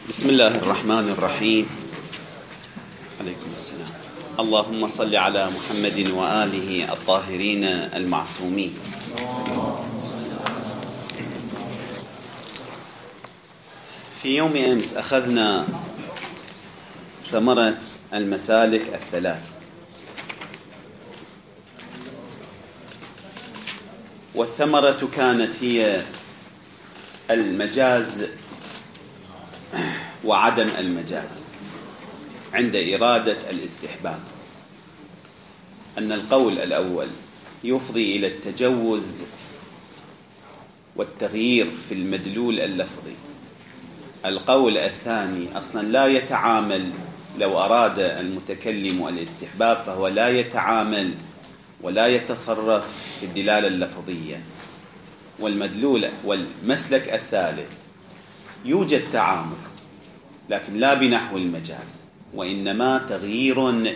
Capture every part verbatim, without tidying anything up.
بسم الله الرحمن الرحيم. عليكم السلام. اللهم صل على محمد وآله الطاهرين المعصومين. في يوم أمس أخذنا ثمرة المسالك الثلاث، والثمرة كانت هي المجاز وعدم المجاز عند إرادة الاستحباب. أن القول الأول يفضي إلى التجوز والتغيير في المدلول اللفظي. القول الثاني أصلا لا يتعامل، لو أراد المتكلم الاستحباب فهو لا يتعامل ولا يتصرف في الدلالة اللفظية. والمدلول والمسلك الثالث يوجد تعامل لكن لا بنحو المجاز، وإنما تغيير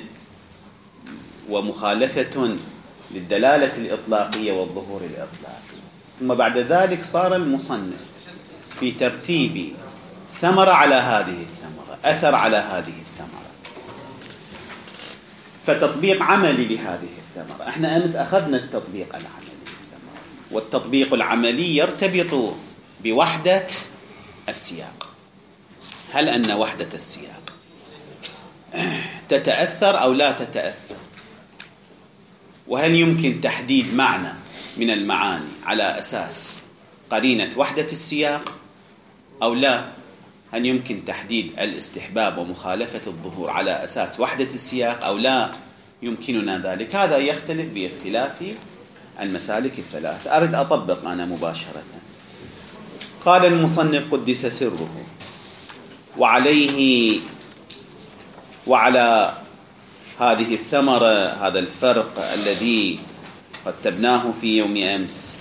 ومخالفة للدلالة الإطلاقية والظهور الإطلاقي. ثم بعد ذلك صار المصنف في ترتيب ثمرة على هذه الثمرة، أثر على هذه الثمرة، فتطبيق عملي لهذه الثمرة. احنا أمس أخذنا التطبيق العملي للثمرة، والتطبيق العملي يرتبط بوحدة السياق. هل أن وحدة السياق تتأثر أو لا تتأثر؟ وهل يمكن تحديد معنى من المعاني على أساس قرينة وحدة السياق أو لا؟ هل يمكن تحديد الاستحباب ومخالفة الظهور على أساس وحدة السياق أو لا يمكننا ذلك؟ هذا يختلف باختلاف المسالك الثلاث. أريد أطبق أنا مباشرة. قال المصنف قدس سره: وعليه وعلى هذه الثمرة، هذا الفرق الذي رتبناه في يوم أمس،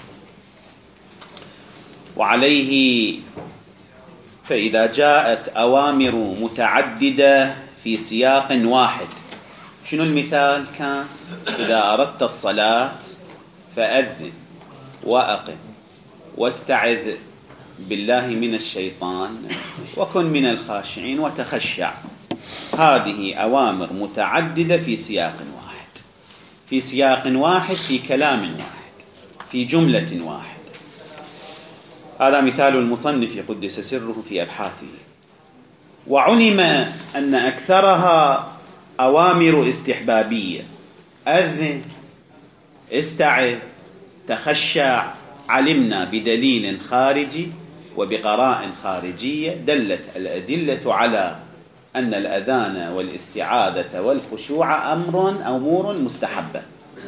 وعليه فإذا جاءت أوامر متعددة في سياق واحد. شنو المثال كان؟ إذا أردت الصلاة فأذن وأقم واستعذ بالله من الشيطان وكن من الخاشعين وتخشع. هذه أوامر متعددة في سياق واحد، في سياق واحد، في كلام واحد، في جملة واحد. هذا مثال المصنف قدس سره في أبحاثه. وعلم أن أكثرها أوامر استحبابية: أذن، استعذ، تخشع. علمنا بدليل خارجي وبقراء خارجية دلت الأدلة على أن الأذان والاستعاذة والخشوع أمر أمور مستحبة.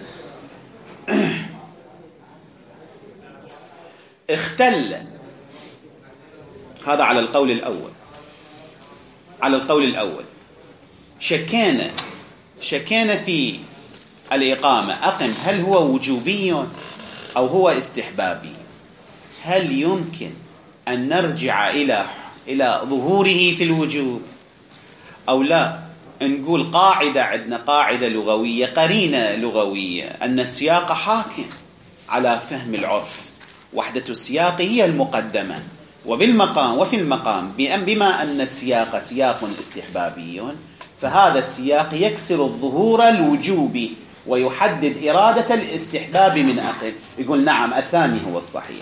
اختل هذا على القول الأول. على القول الأول شكينا شكينا في الإقامة. أقم هل هو وجوبي أو هو استحبابي؟ هل يمكن أن نرجع إلى إلى ظهوره في الوجوب أو لا؟ نقول قاعدة، عندنا قاعدة لغوية، قرينة لغوية، أن السياق حاكم على فهم العرف. وحدة السياق هي المقدمة، وبالمقام وفي المقام بما أن السياق سياق استحبابي فهذا السياق يكسر الظهور الوجوبي ويحدد إرادة الاستحباب من أقل. يقول نعم الثاني هو الصحيح.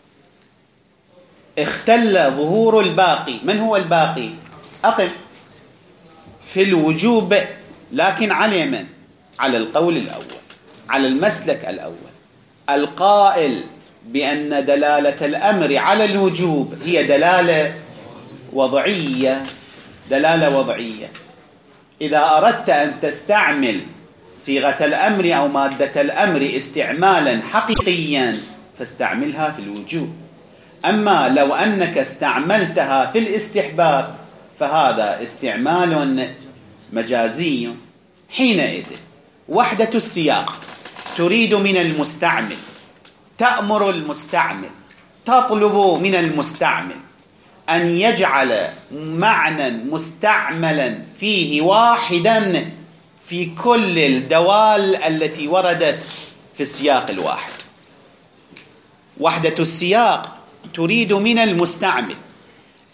اختل ظهور الباقي. من هو الباقي؟ أقل في الوجوب، لكن على من؟ على القول الأول، على المسلك الأول القائل بأن دلالة الأمر على الوجوب هي دلالة وضعية. دلالة وضعية. إذا أردت أن تستعمل صيغة الأمر أو مادة الأمر استعمالا حقيقيا فاستعملها في الوجوب. أما لو أنك استعملتها في الاستحباب فهذا استعمال مجازي. حينئذ وحدة السياق تريد من المستعمل، تأمر المستعمل، تطلب من المستعمل أن يجعل معنى مستعملا فيه واحدا في كل الدوال التي وردت في السياق الواحد. وحدة السياق تريد من المستعمل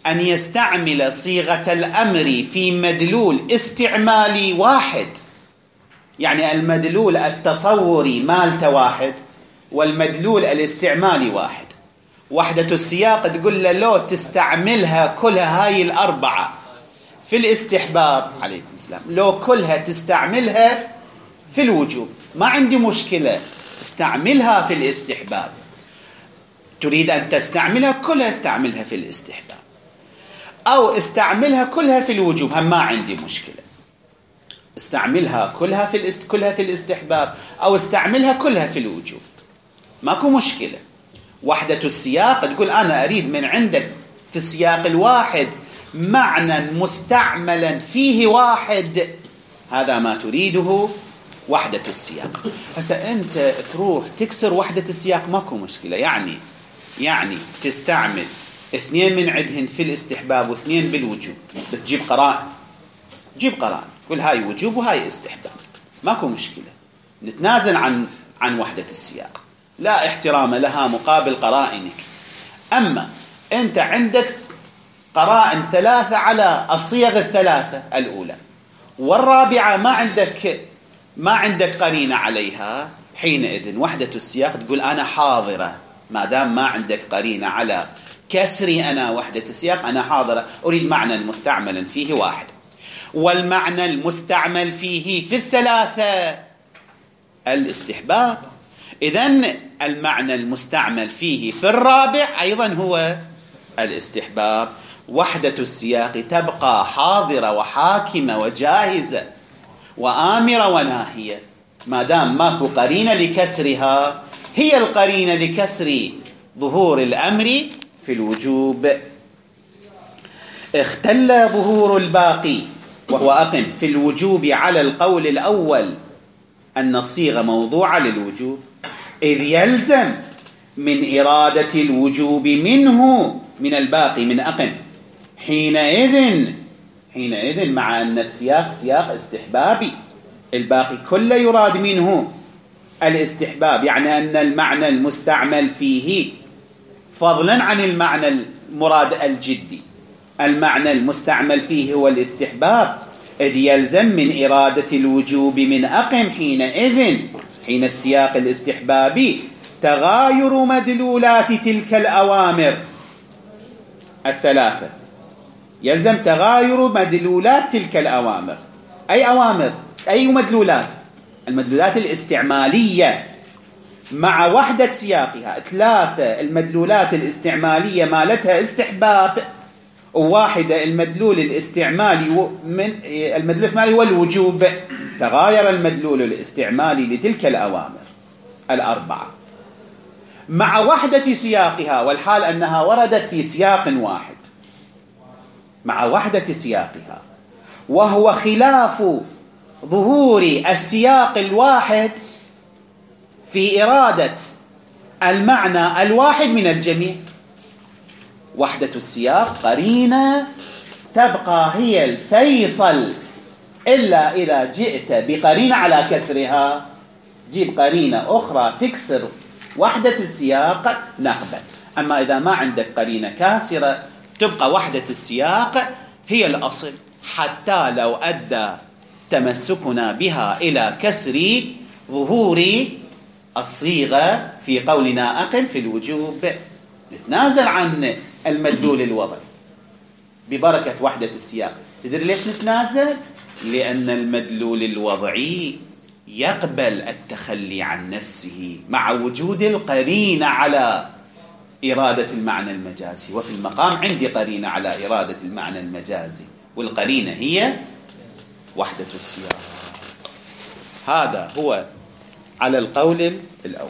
أن يستعمل صيغة الأمر في مدلول استعمالي واحد، يعني المدلول التصوري مالته واحد والمدلول الاستعمالي واحد. وحدة السياق تقول له لو تستعملها كلها هاي الأربعة في الاستحباب، عليكم السلام، لو كلها تستعملها في الوجوب ما عندي مشكلة، استعملها في الاستحباب. تريد أن تستعملها كلها استعملها في الاستحباب، أو استعملها كلها في الوجوب هم ما عندي مشكلة، استعملها كلها في الاست... كلها في الاستحباب أو استعملها كلها في الوجوب، ماكو مشكلة. وحدة السياق تقول أنا أريد من عندك في السياق الواحد معنى مستعملا فيه واحد، هذا ما تريده وحدة السياق. هسا أنت تروح تكسر وحدة السياق ماكو مشكلة، يعني يعني تستعمل اثنين من عندهن في الاستحباب واثنين بالوجوب، بتجيب قرائن، تجيب قرائن كل هاي وجوب وهاي استحباب، ماكو مشكلة، نتنازل عن عن وحدة السياق، لا احترام لها مقابل قرائنك. أما أنت عندك قرائن ثلاثة على الصيغ الثلاثة الأولى، والرابعة ما عندك ما عندك قرينة عليها، حينئذ وحدة السياق تقول أنا حاضرة، ما دام ما عندك قرينة على كسري أنا وحدة السياق أنا حاضرة، أريد معنى مستعملا فيه واحد، والمعنى المستعمل فيه في الثلاثة الاستحباب، إذن المعنى المستعمل فيه في الرابع أيضا هو الاستحباب. وحدة السياق تبقى حاضرة وحاكمة وجاهزة وآمرة وناهية، ما دام ماكو قرينة لكسرها، هي القرينة لكسر ظهور الأمر في الوجوب. اختل ظهور الباقي وهو أقم في الوجوب على القول الأول أن الصيغة موضوعة للوجوب، إذ يلزم من إرادة الوجوب منه من الباقي من أقم، حينئذ حينئذ مع أن السياق سياق استحبابي، الباقي كله يراد منه الاستحباب، يعني أن المعنى المستعمل فيه فضلا عن المعنى المراد الجدي، المعنى المستعمل فيه هو الاستحباب، إذ يلزم من إرادة الوجوب من أقم حينئذ حين السياق الاستحبابي تغاير مدلولات تلك الأوامر الثلاثة، يلزم تغاير مدلولات تلك الأوامر. أي أوامر؟ أي مدلولات؟ المدلولات الاستعمالية مع وحدة سياقها، ثلاثة المدلولات الاستعمالية مالتها استحباب، وواحدة المدلول الاستعمالي من المدلول الاستعمالي هو الوجوب، تغاير المدلول الاستعمالي لتلك الأوامر الأربعة مع وحدة سياقها، والحال أنها وردت في سياق واحد مع وحدة سياقها، وهو خلاف ظهور السياق الواحد في إرادة المعنى الواحد من الجميع. وحدة السياق قرينة تبقى هي الفيصل، إلا إذا جئت بقرينة على كسرها، جيب قرينة أخرى تكسر وحدة السياق نقبل. أما إذا ما عندك قرينة كاسرة تبقى وحدة السياق هي الأصل، حتى لو أدى تمسكنا بها إلى كسر ظهور الصيغة في قولنا أقم في الوجوب، نتنازل عن المدلول الوضعي ببركة وحدة السياق. تدري ليش نتنازل؟ لأن المدلول الوضعي يقبل التخلي عن نفسه مع وجود القرينة على إرادة المعنى المجازي، وفي المقام عندي قرينة على إرادة المعنى المجازي، والقرينة هي وحدة السياق. هذا هو على القول الأول.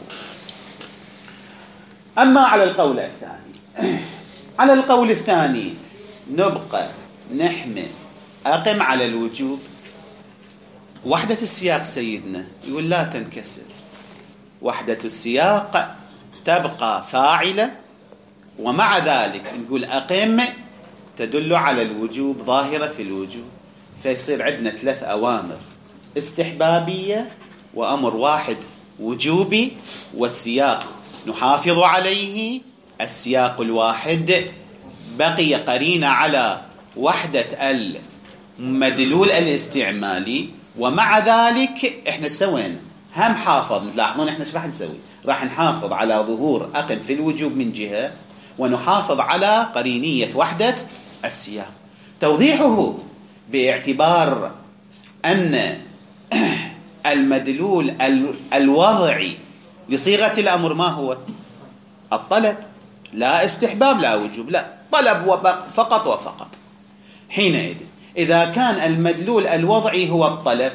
أما على القول الثاني، على القول الثاني نبقى نحمل أقم على الوجوب. وحدة السياق سيدنا يقول لا تنكسر، وحدة السياق تبقى فاعلة، ومع ذلك نقول أقم تدل على الوجوب، ظاهرة في الوجوب، فيصير عندنا ثلاث أوامر استحبابية وأمر واحد وجوبي، والسياق نحافظ عليه السياق الواحد بقي قرينة على وحدة المدلول الاستعمالي، ومع ذلك احنا سوينا هم حافظ. تلاحظون احنا ايش راح نسوي؟ راح نحافظ على ظهور أقم في الوجوب من جهة، ونحافظ على قرينية وحدة السياق. توضيحه باعتبار أن المدلول الوضعي لصيغة الأمر ما هو؟ الطلب، لا استحباب لا وجوب، لا طلب فقط وفقط. حينئذ إذا كان المدلول الوضعي هو الطلب،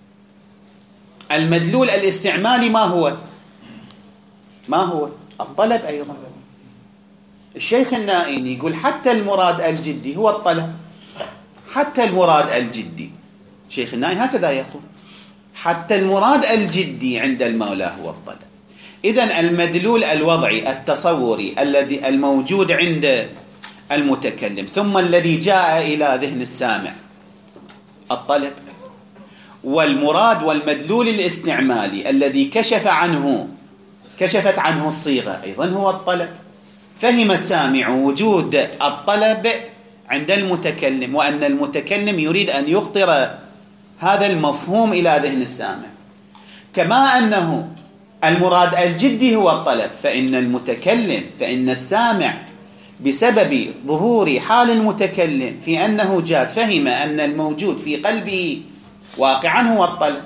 المدلول الاستعمالي ما هو؟ ما هو؟ الطلب أيضا. الشيخ النائيني يقول حتى المراد الجدي هو الطلب، حتى المراد الجدي. الشيخ النائي هكذا يقول، حتى المراد الجدي عند المولى هو الطلب. إذن المدلول الوضعي التصوري الذي الموجود عند المتكلم ثم الذي جاء إلى ذهن السامع الطلب، والمراد والمدلول الاستعمالي الذي كشف عنه كشفت عنه الصيغة أيضا هو الطلب. فهم السامع وجود الطلب عند المتكلم، وأن المتكلم يريد أن يخطر هذا المفهوم إلى ذهن السامع. كما أنه المراد الجدي هو الطلب، فإن المتكلم فإن السامع بسبب ظهور حال المتكلم في أنه جاد فهم أن الموجود في قلبه واقعا هو الطلب.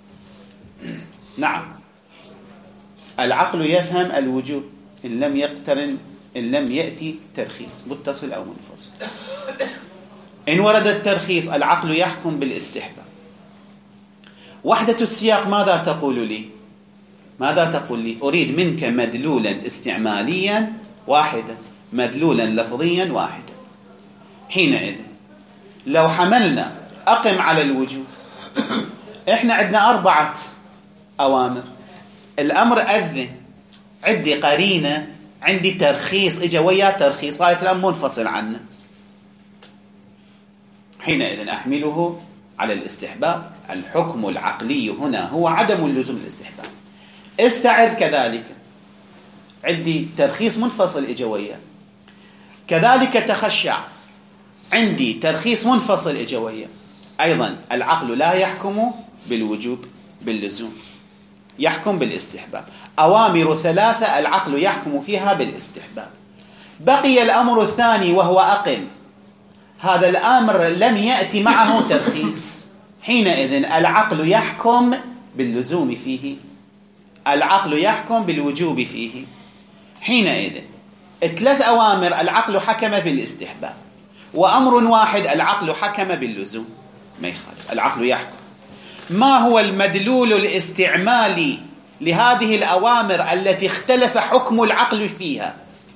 نعم، العقل يفهم الوجوب إن لم يقترن إن لم يأتي ترخيص متصل أو منفصل. إن ورد الترخيص العقل يحكم بالاستحباب. وحدة السياق ماذا تقول لي؟ ماذا تقول لي؟ أريد منك مدلولا استعماليا واحدا، مدلولا لفظيا واحدا. حينئذ لو حملنا أقم على الوجوب، إحنا عندنا أربعة أوامر. الأمر أذن، عندي قرينة، عندي ترخيص إجا ويا ترخيص، غاية الأمر منفصل عنه. حينئذ أحمله على الاستحباب. الحكم العقلي هنا هو عدم اللزوم الاستحباب. استعذ كذلك، عندي ترخيص منفصل إجا ويا. كذلك تخشع، عندي ترخيص منفصل إجا ويا. أيضا العقل لا يحكم بالوجوب باللزوم، يحكم بالاستحباب. أوامر ثلاثة العقل يحكم فيها بالاستحباب. بقي الأمر الثاني وهو أقم. هذا الأمر لم يأتي معه ترخيص، حينئذ العقل يحكم باللزوم فيه، العقل يحكم بالوجوب فيه. حينئذ ثلاث أوامر العقل حكم بالاستحباب، وأمر واحد العقل حكم باللزوم، ما يخالف، العقل يحكم. ما هو المدلول الاستعمالي لهذه الأوامر التي اختلف حكم العقل فيها؟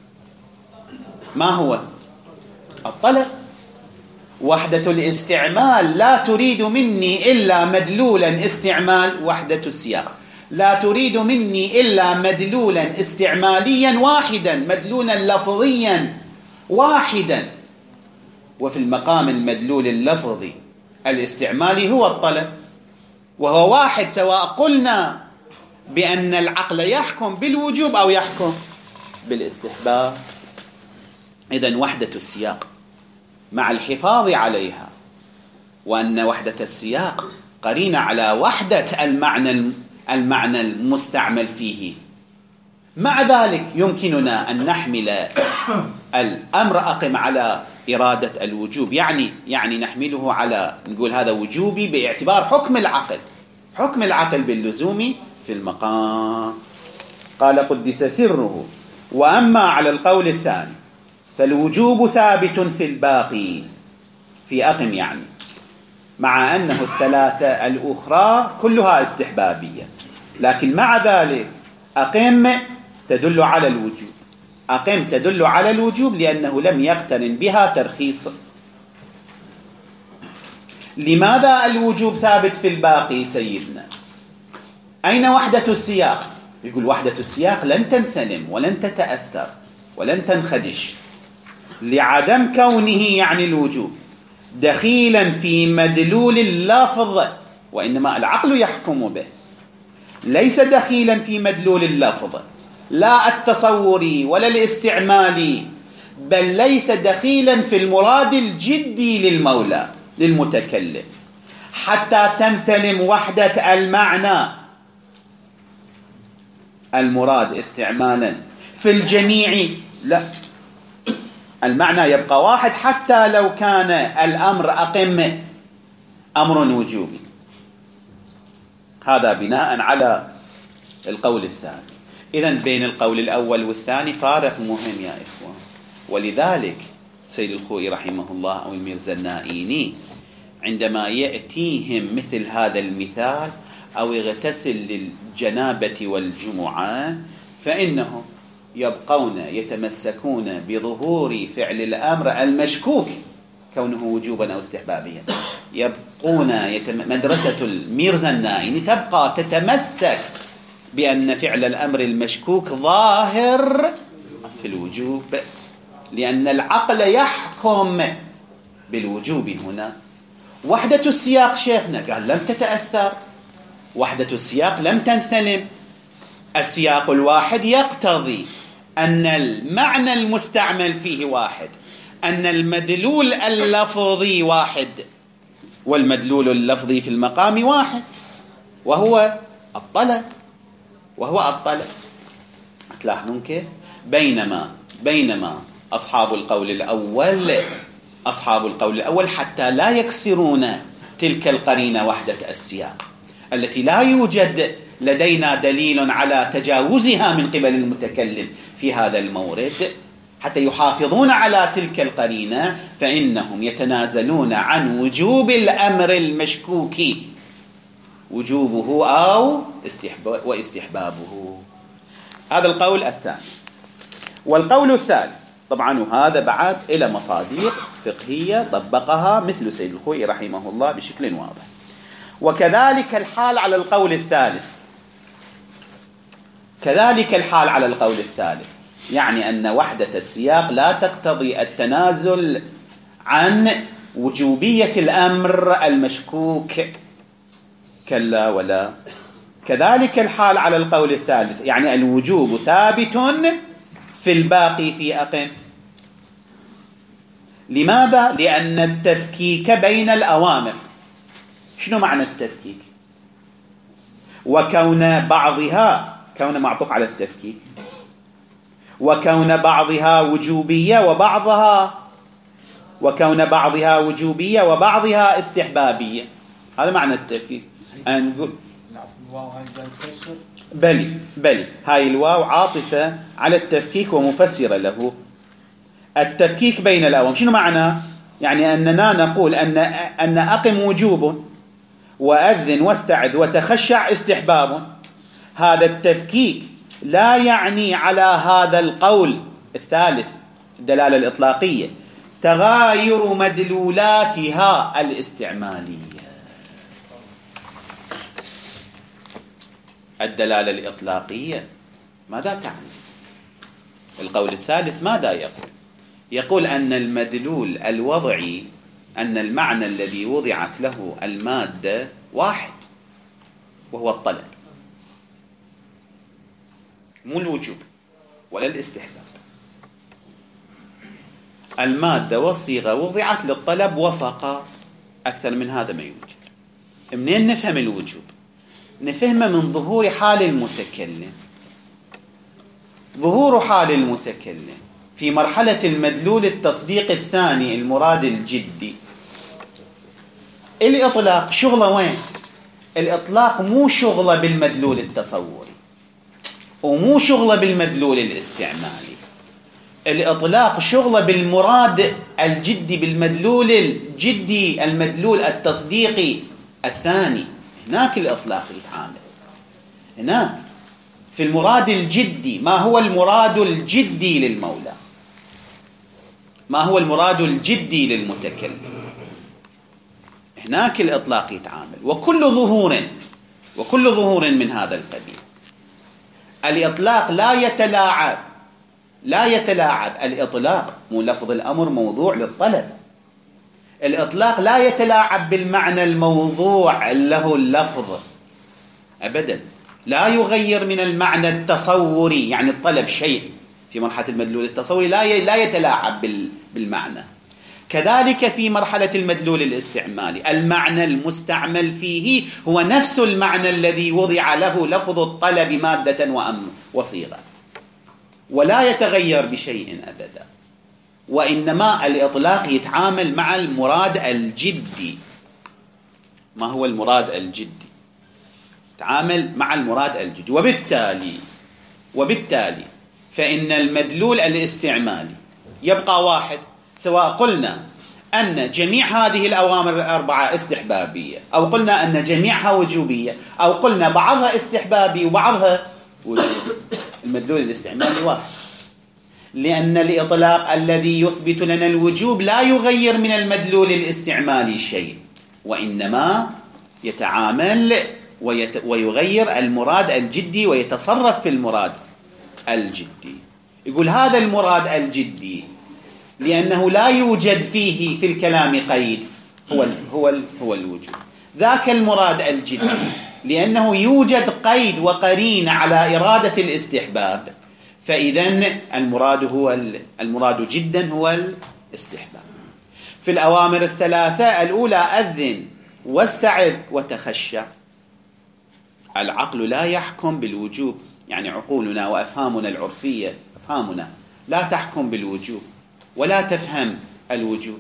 ما هو؟ الطلب. وحدة الاستعمال لا تريد مني إلا مدلولا استعمال، وحدة السياق لا تريد مني إلا مدلولا استعماليا واحدا، مدلولا لفظيا واحدا. وفي المقام المدلول اللفظي الاستعمالي هو الطلب، وهو واحد، سواء قلنا بأن العقل يحكم بالوجوب أو يحكم بالاستحباب. إذن وحدة السياق مع الحفاظ عليها، وأن وحدة السياق قرينة على وحدة المعنى المعنى المستعمل فيه. مع ذلك يمكننا أن نحمل الأمر أقم على إرادة الوجوب، يعني يعني نحمله على، نقول هذا وجوبي باعتبار حكم العقل، حكم العقل باللزوم في المقام. قال قدس سره: وأما على القول الثاني فالوجوب ثابت في الباقي، في أقم يعني، مع أنه الثلاثة الأخرى كلها استحبابية، لكن مع ذلك أقم تدل على الوجوب، أقم تدل على الوجوب لأنه لم يقترن بها ترخيص. لماذا الوجوب ثابت في الباقي سيدنا؟ أين وحدة السياق؟ يقول وحدة السياق لن تنثنم ولن تتأثر ولن تنخدش، لعدم كونه يعني الوجوب دخيلا في مدلول اللفظ، وإنما العقل يحكم به، ليس دخيلا في مدلول اللفظ، لا التصوري ولا الاستعمالي، بل ليس دخيلا في المراد الجدي للمولى للمتكلم حتى تنتلم وحدة المعنى المراد استعمالا في الجميع. لا، المعنى يبقى واحد حتى لو كان الأمر أقم أمر وجوبي. هذا بناء على القول الثاني. إذن بين القول الأول والثاني فارق مهم يا إخوان. ولذلك سيد الخوئي رحمه الله أو الميرزا النائيني عندما يأتيهم مثل هذا المثال أو يغتسل للجنابة والجمعة فإنهم يبقون يتمسكون بظهور فعل الأمر المشكوك كونه وجوبا أو استحبابيا. يبقون يتم... مدرسة الميرزا النائيني تبقى تتمسك بأن فعل الأمر المشكوك ظاهر في الوجوب، لأن العقل يحكم بالوجوب هنا. وحدة السياق شيخنا قال لم تتأثر، وحدة السياق لم تنثلم. السياق الواحد يقتضي أن المعنى المستعمل فيه واحد، أن المدلول اللفظي واحد، والمدلول اللفظي في المقام واحد وهو الطلب وهو الطلب. تلاحظون كيف؟ بينما بينما أصحاب القول الأول أصحاب القول الأول حتى لا يكسرون تلك القرينة وحدة السياق التي لا يوجد لدينا دليل على تجاوزها من قبل المتكلم في هذا المورد، حتى يحافظون على تلك القرينة فإنهم يتنازلون عن وجوب الأمر المشكوك وجوبه أو واستحبابه. هذا القول الثاني. والقول الثالث طبعا وهذا بعد إلى مصادر فقهية طبقها مثل سيد الخوئي رحمه الله بشكل واضح. وكذلك الحال على القول الثالث كذلك الحال على القول الثالث يعني أن وحدة السياق لا تقتضي التنازل عن وجوبية الأمر المشكوك، كلا ولا. كذلك الحال على القول الثالث يعني الوجوب ثابت في الباقي في أقم. لماذا؟ لأن التفكيك بين الأوامر. شنو معنى التفكيك؟ وكون بعضها كون معطوف على التفكيك وكون بعضها وجوبية وبعضها وكون بعضها وجوبية وبعضها استحبابية. هذا معنى التفكيك. نقول بلي بلي هاي الواو عاطفة على التفكيك ومفسرة له. التفكيك بين الأوامر شنو معنى؟ يعني أننا نقول أن أن أقم وجوب وأذن واستعذ وتخشع استحباب. هذا التفكيك لا يعني على هذا القول الثالث الدلالة الإطلاقية تغاير مدلولاتها الاستعمالية. الدلالة الإطلاقية ماذا تعني؟ القول الثالث ماذا يقول؟ يقول أن المدلول الوضعي أن المعنى الذي وضعت له المادة واحد وهو الطلب، مو الوجوب ولا الاستحباب. المادة والصيغة وضعت للطلب وفقط، أكثر من هذا ما يوجد. منين نفهم الوجوب؟ نفهمه من ظهور حال المتكلم. ظهور حال المتكلم في مرحلة المدلول التصديق الثاني المراد الجدي. الإطلاق شغله وين؟ الإطلاق مو شغله بالمدلول التصوري ومو شغله بالمدلول الاستعمالي. الإطلاق شغله بالمراد الجدي، بالمدلول الجدي، المدلول التصديقي الثاني. هناك الإطلاق يتعامل هناك في المراد الجدي. ما هو المراد الجدي للمولى؟ ما هو المراد الجدي للمتكلم؟ هناك الإطلاق يتعامل. وكل ظهور وكل ظهور من هذا القبيل الإطلاق لا يتلاعب لا يتلاعب الإطلاق مو لفظ الأمر موضوع للطلب. الإطلاق لا يتلاعب بالمعنى الموضوع له اللفظ أبدا. لا يغير من المعنى التصوري يعني الطلب شيء في مرحلة المدلول التصوري لا لا يتلاعب بالمعنى. كذلك في مرحلة المدلول الاستعمالي المعنى المستعمل فيه هو نفس المعنى الذي وضع له لفظ الطلب مادة وأمر وصيغة، ولا يتغير بشيء أبدا، وإنما الإطلاق يتعامل مع المراد الجدي. ما هو المراد الجدي؟ تعامل مع المراد الجدي. وبالتالي وبالتالي فإن المدلول الاستعمالي يبقى واحد، سواء قلنا أن جميع هذه الأوامر الأربعة استحبابية، أو قلنا أن جميعها وجوبية، أو قلنا بعضها استحبابي وبعضها وجوبي. المدلول الاستعمالي واحد، لأن الإطلاق الذي يثبت لنا الوجوب لا يغير من المدلول الاستعمالي شيء، وإنما يتعامل ويت... ويغير المراد الجدي ويتصرف في المراد الجدي. يقول هذا المراد الجدي لأنه لا يوجد فيه في الكلام قيد، هو ال... هو ال... هو الوجوب. ذاك المراد الجدي لأنه يوجد قيد وقرين على إرادة الاستحباب، فإذن المراد هو المراد جدا هو الاستحباب. في الأوامر الثلاثة الأولى أذن واستعذ وتخشع، العقل لا يحكم بالوجوب، يعني عقولنا وأفهامنا العرفية أفهامنا لا تحكم بالوجوب ولا تفهم الوجوب،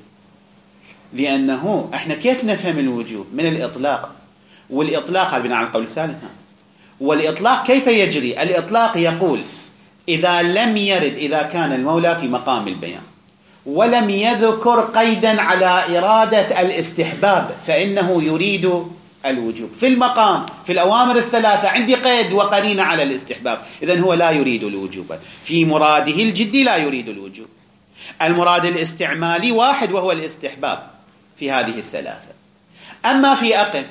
لأنه إحنا كيف نفهم الوجوب؟ من الإطلاق، والإطلاق هذا بناء على القول الثالث. والإطلاق كيف يجري؟ الإطلاق يقول إذا لم يرد، إذا كان المولى في مقام البيان ولم يذكر قيدا على إرادة الاستحباب فإنه يريد الوجوب. في المقام في الأوامر الثلاثة عندي قيد وقرينة على الاستحباب، إذن هو لا يريد الوجوب. في مراده الجدي لا يريد الوجوب. المراد الاستعمالي واحد وهو الاستحباب في هذه الثلاثة. أما في أقم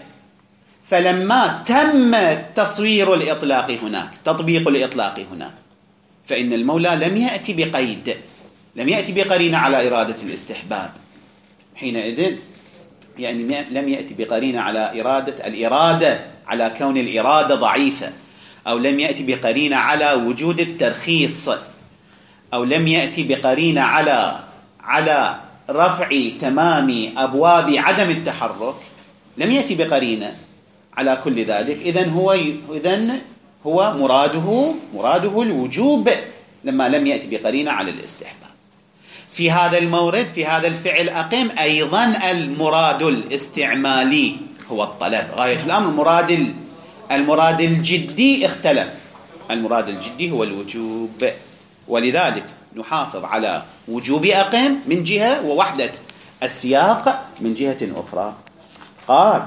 فلما تم تصوير الإطلاق هناك، تطبيق الإطلاق هناك، فإن المولى لم يأتي بقيد، لم يأتي بقرينة على إرادة الاستحباب. حينئذ يعني لم يأتي بقرينة على إرادة الإرادة، على كون الإرادة ضعيفة، أو لم يأتي بقرينة على وجود الترخيص، أو لم يأتي بقرينة على على رفع تمام أبواب عدم التحرك، لم يأتي بقرينة على كل ذلك. إذن هو إذن هو مراده مراده الوجوب لما لم يأتي بقرينة على الاستحباب. في هذا المورد في هذا الفعل أقم أيضا المراد الاستعمالي هو الطلب غاية الأمر. المراد المراد الجدي اختلف، المراد الجدي هو الوجوب، ولذلك نحافظ على وجوب أقم من جهة ووحدة السياق من جهة أخرى. قال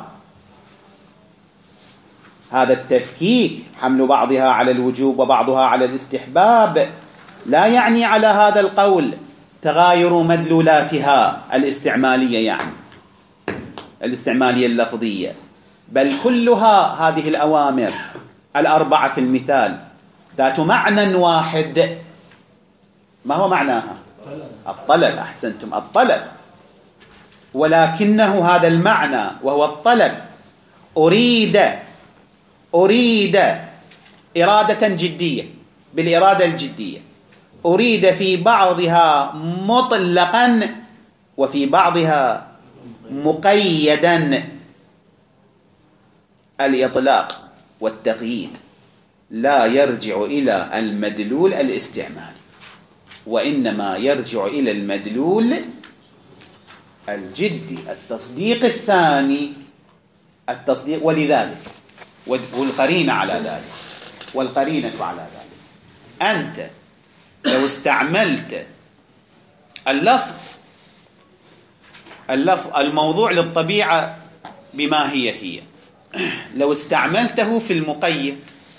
هذا التفكيك حمل بعضها على الوجوب وبعضها على الاستحباب لا يعني على هذا القول تغاير مدلولاتها الاستعمالية، يعني الاستعمالية اللفظية، بل كلها هذه الأوامر الأربعة في المثال ذات معنى واحد. ما هو معناها؟ الطلب. أحسنتم، الطلب، ولكنه هذا المعنى وهو الطلب أريد أريد إرادة جدية، بالإرادة الجدية أريد في بعضها مطلقا وفي بعضها مقيدا. الإطلاق والتقييد لا يرجع إلى المدلول الاستعمالي، وإنما يرجع إلى المدلول الجدي، التصديق الثاني، التصديق. ولذلك والقرينة على ذلك والقرينة على ذلك أنت لو استعملت اللفظ اللفظ الموضوع للطبيعة بما هي هي، لو استعملته في المقيد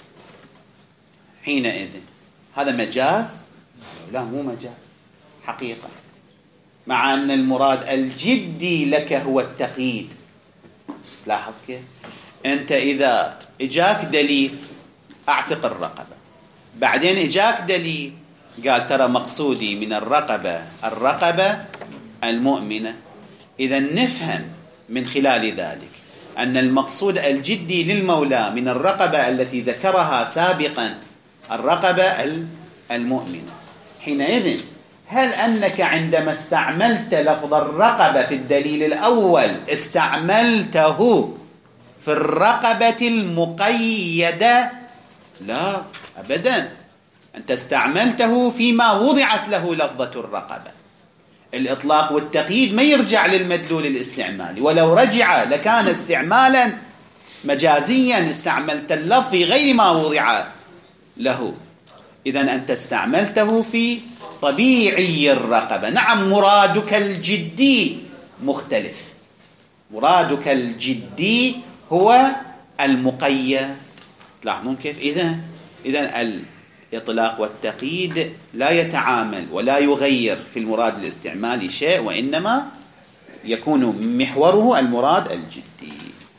حينئذ هذا مجاز؟ لا، مو مجاز، حقيقة، مع أن المراد الجدي لك هو التقييد. لاحظ كيف؟ أنت إذا إجاك دليل أعتق الرقبة، بعدين إجاك دليل قال ترى مقصودي من الرقبة الرقبة المؤمنة، إذا نفهم من خلال ذلك أن المقصود الجدي للمولى من الرقبة التي ذكرها سابقا الرقبة المؤمنة. حينئذ هل أنك عندما استعملت لفظ الرقبة في الدليل الأول استعملته في الرقبة المقيدة؟ لا أبدا، أنت استعملته فيما وضعت له لفظة الرقبة. الإطلاق والتقييد ما يرجع للمدلول الاستعمالي، ولو رجع لكان استعمالا مجازيا، استعملت اللفظ في غير ما وضع له. إذن أنت استعملته في طبيعي الرقبة. نعم مرادك الجدي مختلف، مرادك الجدي هو المقيد. تلاحظون كيف؟ إذن إذن الإطلاق والتقييد لا يتعامل ولا يغير في المراد الاستعمالي شيء، وإنما يكون محوره المراد الجدي.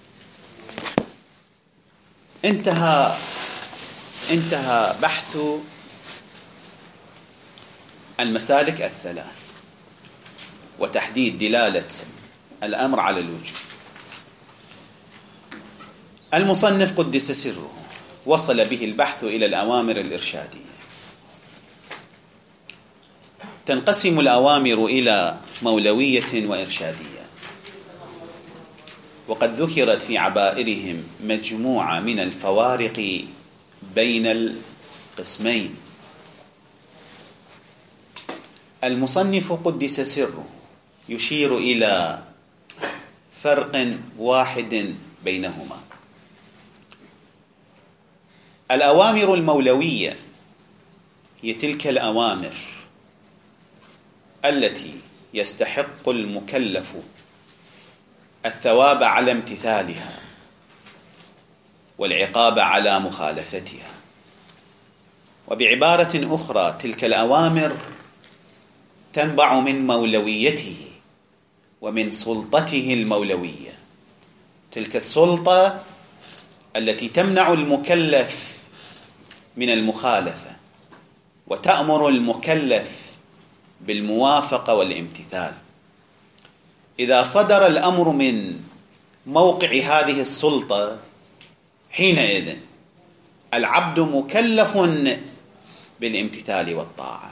انتهى انتهى بحث المسالك الثلاث وتحديد دلالة الأمر على الوجوب. المصنف قدس سره وصل به البحث إلى الأوامر الإرشادية. تنقسم الأوامر إلى مولوية وإرشادية، وقد ذكرت في عبائرهم مجموعة من الفوارق بين القسمين. المصنف قدس سره يشير إلى فرق واحد بينهما. الأوامر المولوية هي تلك الأوامر التي يستحق المكلف الثواب على امتثالها والعقاب على مخالفتها. وبعبارة أخرى تلك الأوامر تنبع من مولويته ومن سلطته المولوية، تلك السلطة التي تمنع المكلف من المخالفة وتأمر المكلف بالموافقة والامتثال. إذا صدر الأمر من موقع هذه السلطة حينئذ العبد مكلف بالامتثال والطاعة،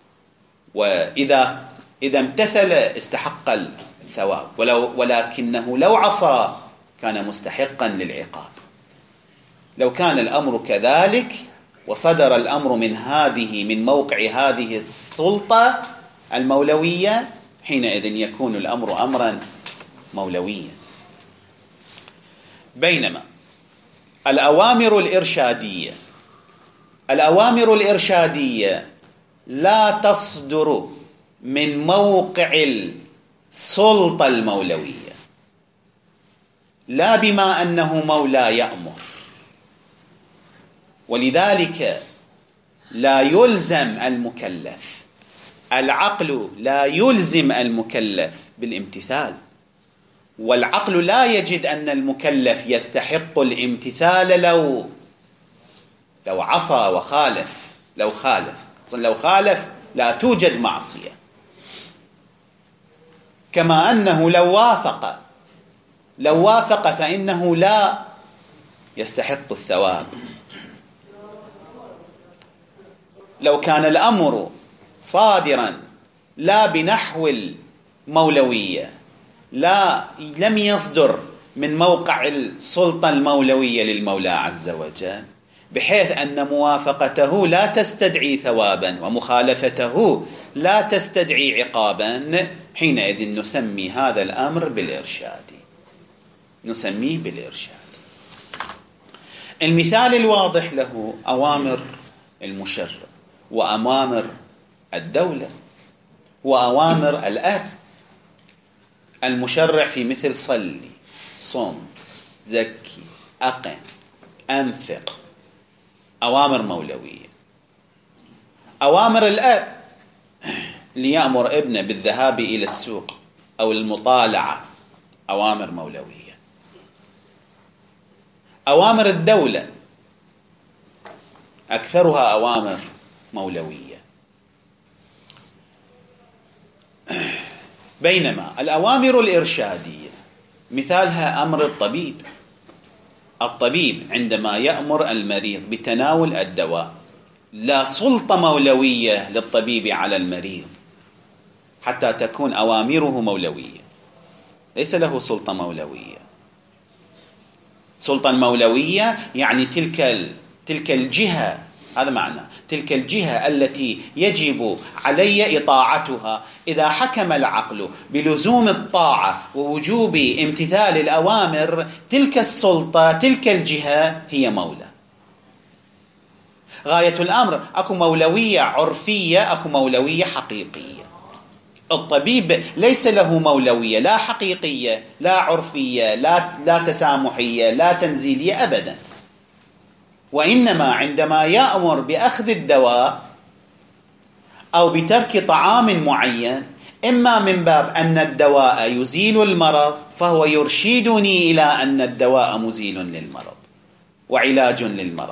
وإذا إذا امتثل استحق الثواب، ولو ولكنه لو عصى كان مستحقا للعقاب. لو كان الأمر كذلك وصدر الأمر من هذه من موقع هذه السلطة المولوية حينئذ يكون الأمر أمرا مولويا. بينما الأوامر الإرشادية الأوامر الإرشادية لا تصدر من موقع السلطة المولوية، لا بما أنه مولى يأمر، ولذلك لا يلزم المكلف، العقل لا يلزم المكلف بالامتثال، والعقل لا يجد أن المكلف يستحق الامتثال لو لو عصى وخالف لو خالف لو خالف لا توجد معصية. كما أنه لو وافق لو وافق فإنه لا يستحق الثواب. لو كان الأمر صادرا لا بنحو المولوية، لا لم يصدر من موقع السلطة المولوية للمولى عز وجل، بحيث أن موافقته لا تستدعي ثوابا ومخالفته لا تستدعي عقابا، حينئذ نسمي هذا الأمر بالإرشاد، نسميه بالإرشاد. المثال الواضح له أوامر المشرع وأوامر الدولة وأوامر الأب. المشرع في مثل صلي، صم، زكي، أقم، أنفق، أوامر مولوية. أوامر الأب ليأمر ابنه بالذهاب إلى السوق أو المطالعة، أوامر مولوية. أوامر الدولة أكثرها أوامر مولوية. بينما الأوامر الإرشادية مثالها أمر الطبيب. الطبيب عندما يأمر المريض بتناول الدواء لا سلطة مولوية للطبيب على المريض حتى تكون أوامره مولوية، ليس له سلطة مولوية. سلطة المولوية يعني تلك تلك الجهة، هذا معنى تلك الجهة التي يجب علي إطاعتها. إذا حكم العقل بلزوم الطاعة ووجوب امتثال الأوامر، تلك السلطة تلك الجهة هي مولى. غاية الأمر أكو مولوية عرفية، أكو مولوية حقيقية. الطبيب ليس له مولوية لا حقيقية لا عرفية لا, لا تسامحية لا تنزيلية أبدا، وإنما عندما يأمر بأخذ الدواء أو بترك طعام معين، إما من باب أن الدواء يزيل المرض فهو يرشدني إلى أن الدواء مزيل للمرض وعلاج للمرض.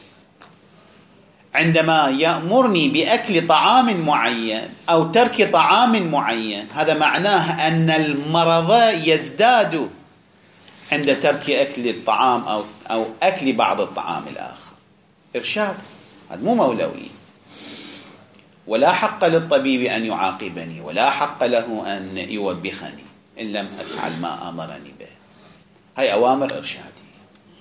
عندما يأمرني بأكل طعام معين أو ترك طعام معين، هذا معناه أن المرض يزداد عند ترك أكل الطعام أو أو أكل بعض الطعام الآخر. إرشاد، هذا مو مولوي. ولا حق للطبيب أن يعاقبني، ولا حق له أن يوبخني إن لم أفعل ما أمرني به. هاي أوامر إرشادية.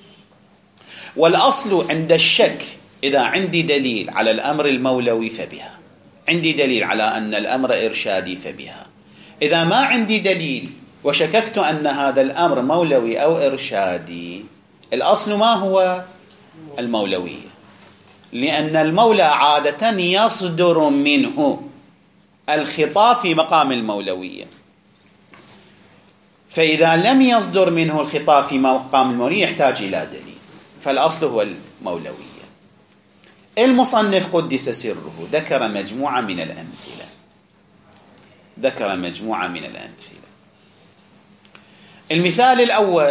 والأصل عند الشك، إذا عندي دليل على الأمر المولوي فبها، عندي دليل على أن الأمر إرشادي فبها. إذا ما عندي دليل وشككت أن هذا الأمر مولوي أو إرشادي، الأصل ما هو؟ المولوية، لأن المولى عادة يصدر منه الخطاب في مقام المولوية، فإذا لم يصدر منه الخطاب في مقام المولوية يحتاج إلى دليل، فالأصل هو المولوية. المصنف قدس سره ذكر مجموعة من الأمثلة ذكر مجموعة من الأمثلة. المثال الأول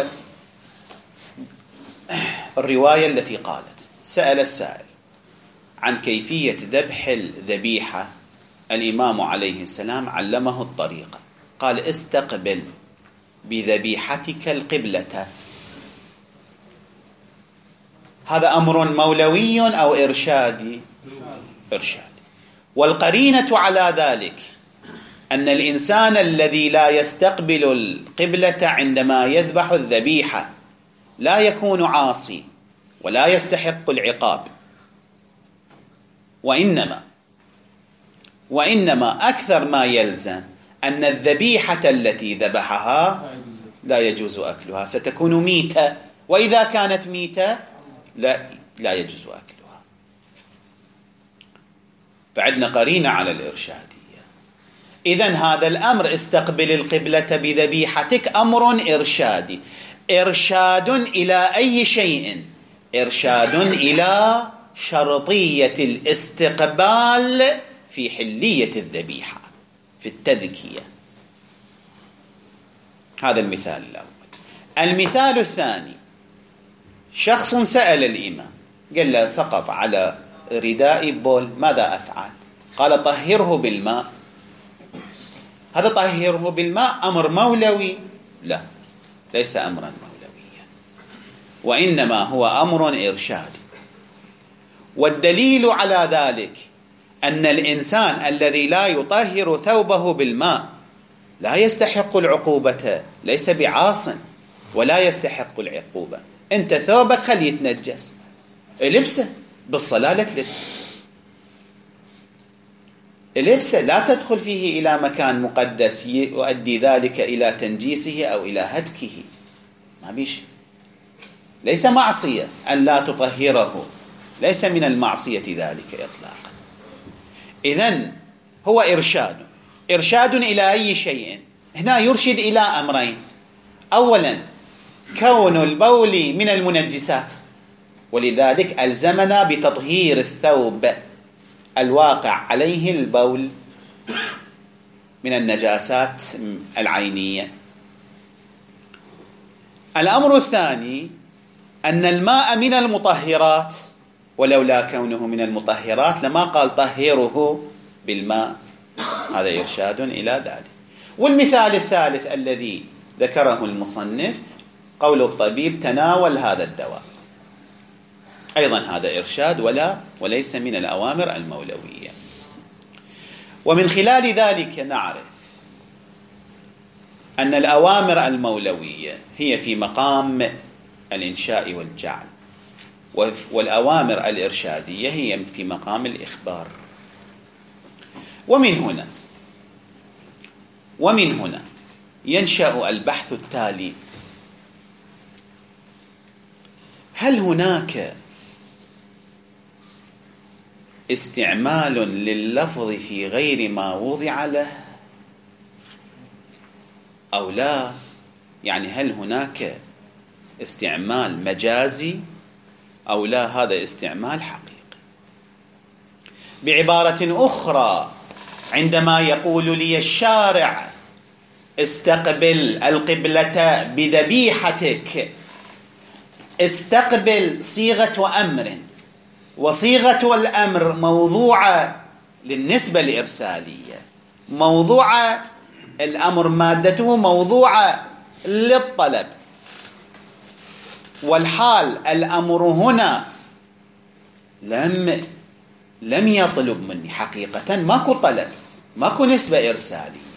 الرواية التي قالت: سأل السائل عن كيفية ذبح الذبيحة، الإمام عليه السلام علمه الطريقة، قال: استقبل بذبيحتك القبلة. هذا أمر مولوي أو إرشادي؟ إرشادي. والقرينة على ذلك أن الإنسان الذي لا يستقبل القبلة عندما يذبح الذبيحة لا يكون عاصي ولا يستحق العقاب، وإنما وإنما أكثر ما يلزم أن الذبيحة التي ذبحها لا يجوز أكلها، ستكون ميتة، وإذا كانت ميتة لا لا يجوز أكلها. فعندنا قرينة على الإرشادية. إذن هذا الأمر استقبل القبلة بذبيحتك أمر إرشادي. إرشاد إلى أي شيء؟ إرشاد إلى شرطية الاستقبال في حلية الذبيحة، في التذكية. هذا المثال الأول. المثال الثاني: شخص سأل الإمام، قال له: سقط على رداء بول، ماذا أفعل؟ قال: طهره بالماء. هذا طهره بالماء أمر مولوي؟ لا، ليس أمرا مولويا، وإنما هو أمر إرشادي. والدليل على ذلك أن الإنسان الذي لا يطهر ثوبه بالماء لا يستحق العقوبة، ليس بعاص ولا يستحق العقوبة. أنت ثوبك خليه يتنجس، لبسه بالصلاة لا تلبسه، لبسه لا تدخل فيه إلى مكان مقدس يؤدي ذلك إلى تنجيسه أو إلى هتكه، ما بيش. ليس معصية أن لا تطهره، ليس من المعصية ذلك إطلاقا. إذن هو إرشاد إرشاد إلى أي شيء؟ هنا يرشد إلى أمرين: أولا كون البول من المنجسات، ولذلك ألزمنا بتطهير الثوب الواقع عليه البول من النجاسات العينية. الأمر الثاني أن الماء من المطهرات، ولولا كونه من المطهرات لما قال طهره بالماء. هذا إرشاد إلى ذلك. والمثال الثالث الذي ذكره المصنف قول الطبيب: تناول هذا الدواء. أيضا هذا إرشاد ولا وليس من الأوامر المولوية. ومن خلال ذلك نعرف أن الأوامر المولوية هي في مقام الإنشاء والجعل، والأوامر الإرشادية هي في مقام الإخبار. ومن هنا ومن هنا ينشأ البحث التالي: هل هناك استعمال لللفظ في غير ما وضع له أو لا؟ يعني هل هناك استعمال مجازي أو لا؟ هذا استعمال حقيقي. بعبارة أخرى، عندما يقول لي الشارع استقبل القبلة بذبيحتك، استقبل صيغة أمر، وصيغة الأمر موضوعة للنسبة الإرسالية، موضوعة الأمر مادته موضوعة للطلب، والحال الأمر هنا لم لم يطلب مني حقيقة، ماكو طلب، ماكو نسبة إرسالية.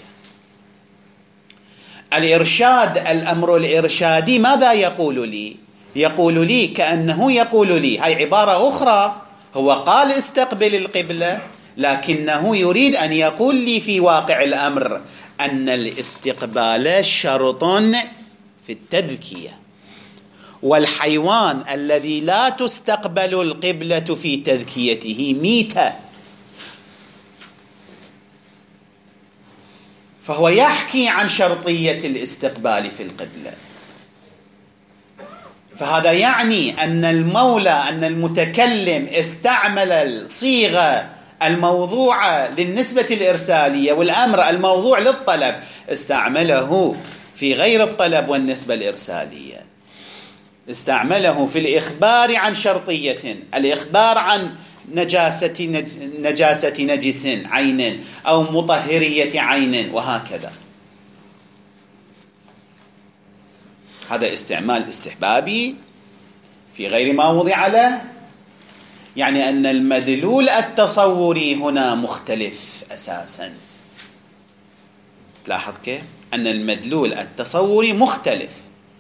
الإرشاد، الأمر الإرشادي ماذا يقول لي؟ يقول لي كأنه يقول لي، هاي عبارة أخرى، هو قال استقبل القبلة، لكنه يريد أن يقول لي في واقع الأمر أن الاستقبال شرط في التذكية، والحيوان الذي لا تستقبل القبلة في تذكيته ميتة. فهو يحكي عن شرطية الاستقبال في القبلة. فهذا يعني أن المولى، أن المتكلم استعمل الصيغة الموضوعة للنسبة الإرسالية والأمر الموضوع للطلب، استعمله في غير الطلب والنسبة الإرسالية، استعمله في الإخبار عن شرطية، الإخبار عن نجاسة نج... نجاسة نجس عين أو مطهرية عين، وهكذا. هذا استعمال استحبابي في غير ما وضع له، يعني أن المدلول التصوري هنا مختلف أساسا. تلاحظ كيف؟ أن المدلول التصوري مختلف.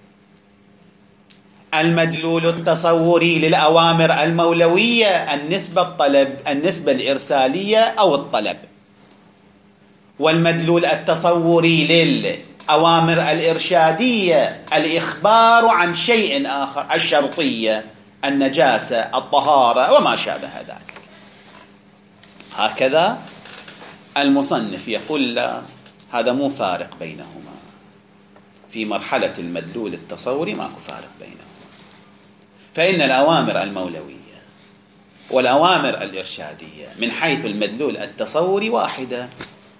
المدلول التصوري للأوامر المولوية النسبة الطلب، النسبة الإرسالية أو الطلب، والمدلول التصوري للأوامر الإرشادية الإخبار عن شيء آخر، الشرطية، النجاسة، الطهارة وما شابه ذلك. هكذا المصنف يقول لا، هذا مو فارق بينهما، في مرحلة المدلول التصوري ماكو فارق بينهما، فإن الأوامر المولوية والأوامر الإرشادية من حيث المدلول التصوري واحدة.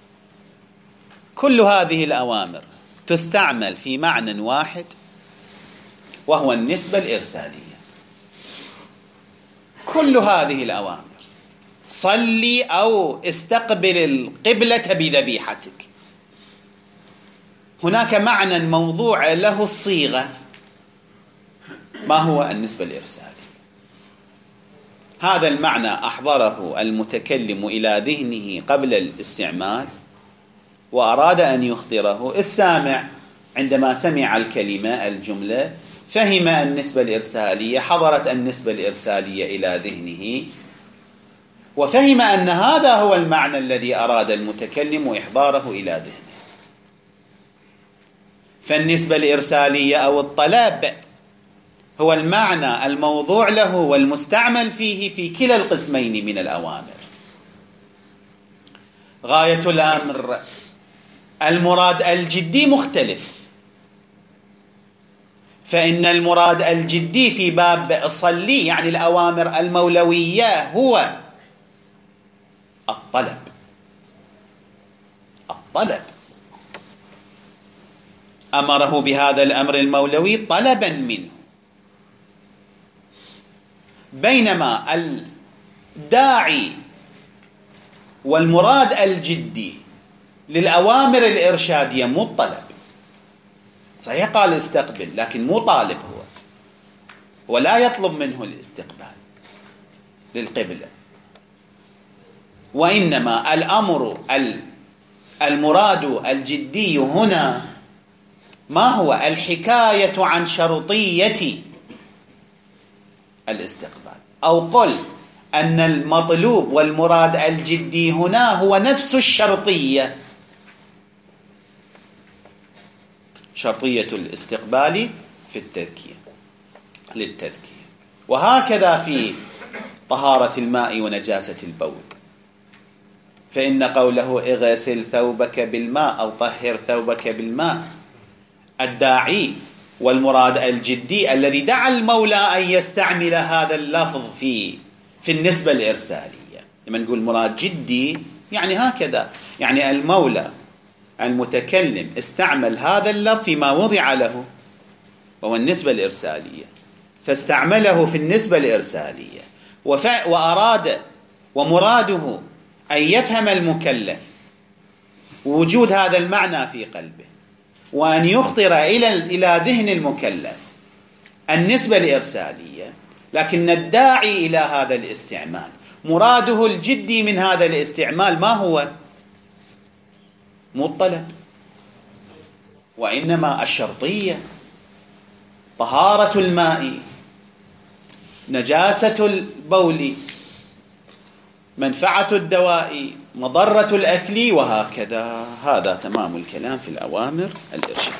كل هذه الأوامر تستعمل في معنى واحد، وهو النسبة الإرسالية. كل هذه الأوامر، صلي أو استقبل القبلة بذبيحتك، هناك معنى موضوع له الصيغة، ما هو النسبة الإرسالية. هذا المعنى أحضره المتكلم إلى ذهنه قبل الاستعمال، وأراد أن يخبره السامع عندما سمع الكلمة الجملة، فهم النسبة الإرسالية، حضرت النسبة الإرسالية إلى ذهنه، وفهم أن هذا هو المعنى الذي أراد المتكلم إحضاره إلى ذهنه. فالنسبة الإرسالية أو الطلب هو المعنى الموضوع له والمستعمل فيه في كلا القسمين من الأوامر. غاية الأمر المراد الجدي مختلف، فإن المراد الجدي في باب صلي يعني الأوامر المولوية هو الطلب، الطلب أمره بهذا الأمر المولوي طلبا منه، بينما الداعي والمراد الجدي للأوامر الإرشادية مو الطلب. صحيح قال استقبل، لكن مو طالب، هو هو لا يطلب منه الاستقبال، للقبلة، وإنما الأمر المراد الجدي هنا ما هو؟ الحكاية عن شرطية الاستقبال، أو قل أن المطلوب والمراد الجدي هنا هو نفس الشرطية، شرطية الاستقبال في التذكية للتذكية. وهكذا في طهارة الماء ونجاسة البول، فإن قوله اغسل ثوبك بالماء أو طهر ثوبك بالماء، الداعي والمراد الجدي الذي دعا المولى أن يستعمل هذا اللفظ في في النسبة الإرسالية. لما نقول مراد جدي يعني هكذا، يعني المولى المتكلم استعمل هذا اللفظ فيما وضع له وهو النسبة الإرسالية، فاستعمله في النسبة الإرسالية، وأراد ومراده أن يفهم المكلف وجود هذا المعنى في قلبه، وأن يخطر إلى إلى ذهن المكلف النسبة الإرسالية. لكن الداعي إلى هذا الاستعمال مراده الجدي من هذا الاستعمال ما هو؟ مو الطلب، وإنما الشرطية، طهارة الماء، نجاسة البول، منفعة الدواء، مضرة الأكل، وهكذا. هذا تمام الكلام في الأوامر الإرشاد.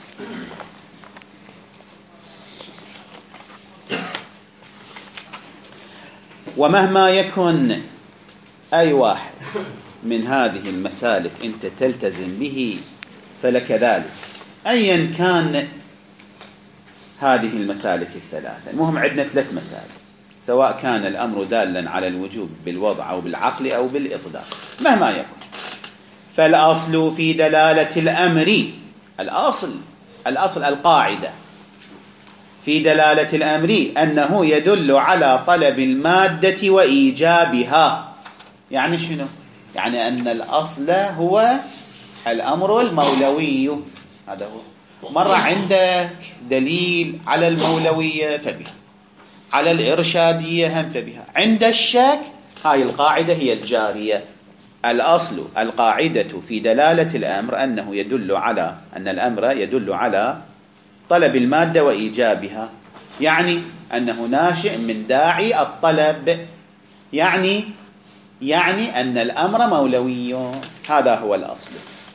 ومهما يكن أي واحد من هذه المسالك أنت تلتزم به فلك ذلك، أيا كان هذه المسالك الثلاثة. المهم عندنا ثلاث مسالك، سواء كان الأمر دالا على الوجوب بالوضع أو بالعقل أو بالإطلاق، مهما يكن. فالأصل في دلالة الأمر، الأصل الأصل القاعدة في دلالة الأمر أنه يدل على طلب المادة وإيجابها. يعني شنو؟ يعني أن الأصل هو الأمر المولوي، هذا هو. مرة عندك دليل على المولوية فبها، على الإرشادية هم فبها. عند الشك هاي القاعدة هي الجارية. الأصل القاعدة في دلالة الأمر أنه يدل على أن الأمر يدل على طلب المادة وإيجابها، يعني أنه ناشئ من داعي الطلب، يعني يعني أن الأمر مولوي. هذا هو الأصل.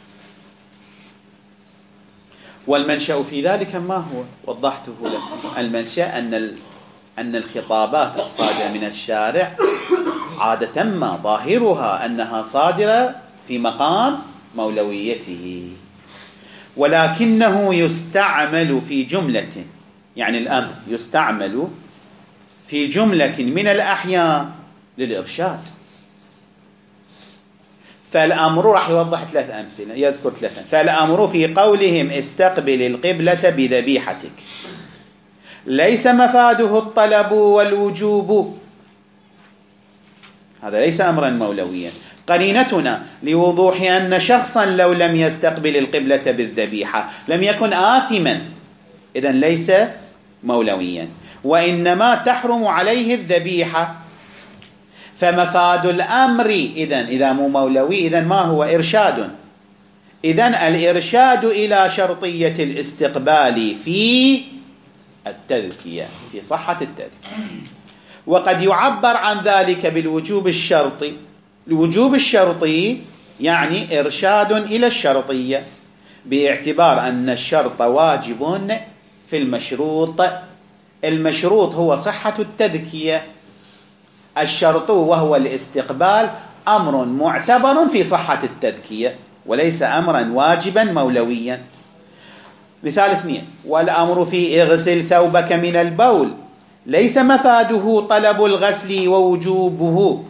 والمنشأ في ذلك ما هو؟ وضحته لكم. المنشأ أن أن الخطابات الصادرة من الشارع عادة ما ظاهرها أنها صادرة في مقام مولويته، ولكنه يستعمل في جملة، يعني الأمر يستعمل في جملة من الأحيان للإرشاد. فالأمر راح يوضح ثلاث أمثلة، يذكر ثلاثة. فالأمر في قولهم استقبل القبلة بذبيحتك ليس مفاده الطلب والوجوب، هذا ليس أمرا مولويا. قرينتنا لوضوح أن شخصا لو لم يستقبل القبلة بالذبيحة لم يكن آثما، إذن ليس مولويا، وإنما تحرم عليه الذبيحة. فمفاد الأمر إذن إذا مو مولوي إذن ما هو؟ إرشاد. إذن الإرشاد إلى شرطية الاستقبال في التذكية، في صحة التذكية. وقد يعبر عن ذلك بالوجوب الشرطي. الوجوب الشرطي يعني إرشاد إلى الشرطية، باعتبار أن الشرط واجب في المشروط. المشروط هو صحة التذكية، الشرط وهو الاستقبال أمر معتبر في صحة التذكية وليس أمرا واجبا مولويا. مثال اثنين: والأمر في اغسل ثوبك من البول ليس مفاده طلب الغسل ووجوبه،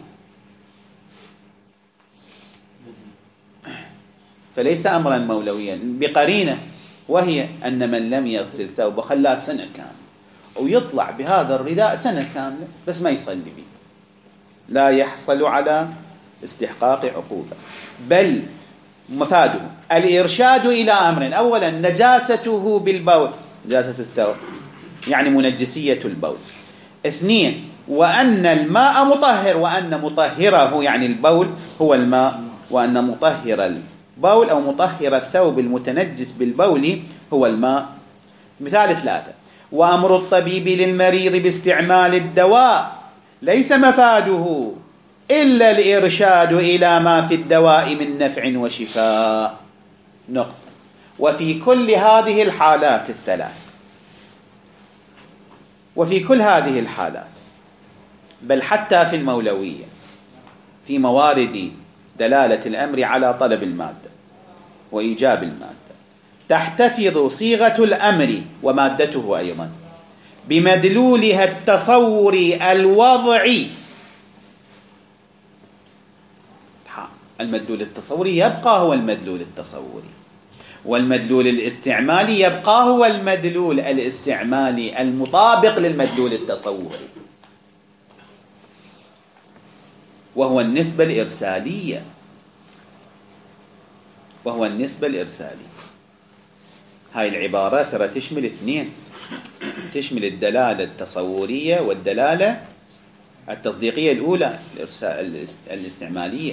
فليس أمرا مولويا بقرينة، وهي أن من لم يغسل ثوبه خلاه سنة كاملة ويطلع بهذا الرداء سنة كاملة بس ما يصلي به، لا يحصل على استحقاق عقوبة، بل مفاده الإرشاد إلى أمر: أولا نجاسته بالبول، نجاسة الثوب يعني منجسية البول. اثنين: وأن الماء مطهر، وأن مطهره يعني البول هو الماء، وأن مطهر البول أو مطهر الثوب المتنجس بالبول هو الماء. مثال ثلاثة: وأمر الطبيب للمريض باستعمال الدواء ليس مفاده إلا الإرشاد إلى ما في الدواء من نفع وشفاء. نقطة. وفي كل هذه الحالات الثلاث وفي كل هذه الحالات بل حتى في المولوية في موارد دلالة الأمر على طلب المادة وإيجاب المادة تحتفظ صيغة الأمر ومادته أيضا بمدلولها التصوري الوضعي. المدلول التصوري يبقى هو المدلول التصوري، والمدلول الاستعمالي يبقى هو المدلول الاستعمالي المطابق للمدلول التصوري، وهو النسبة الإرسالية وهو النسبة الإرسالية. هاي العبارة ترى تشمل اثنين، تشمل الدلالة التصورية والدلالة التصديقية الأولى الاستعمالية.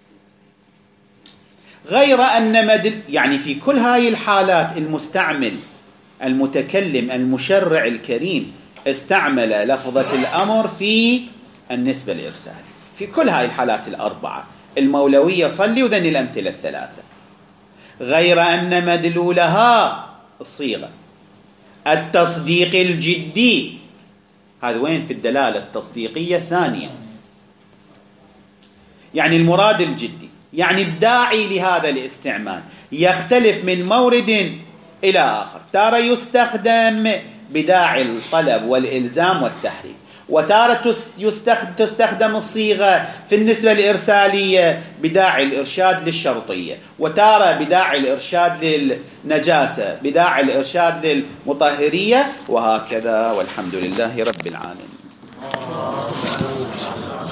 غير أن مدل يعني في كل هاي الحالات المستعمل المتكلم المشرع الكريم استعمل لفظة الأمر في النسبة الإرسالية في كل هاي الحالات الأربعة: المولوية، صلي، وذن الأمثلة الثلاثة. غير أن مدلولها الصيغة التصديق الجدي، هذا وين في الدلالة التصديقية الثانية، يعني المراد الجدي، يعني الداعي لهذا الاستعمال يختلف من مورد إلى آخر. تارة يستخدم بداعي الطلب والإلزام والتحريم، وتارة تستخدم الصيغة في النسبة الإرسالية بداعي الإرشاد للشرطية، وتارة بداعي الإرشاد للنجاسة، بداعي الإرشاد للمطهرية، وهكذا، والحمد لله رب العالمين.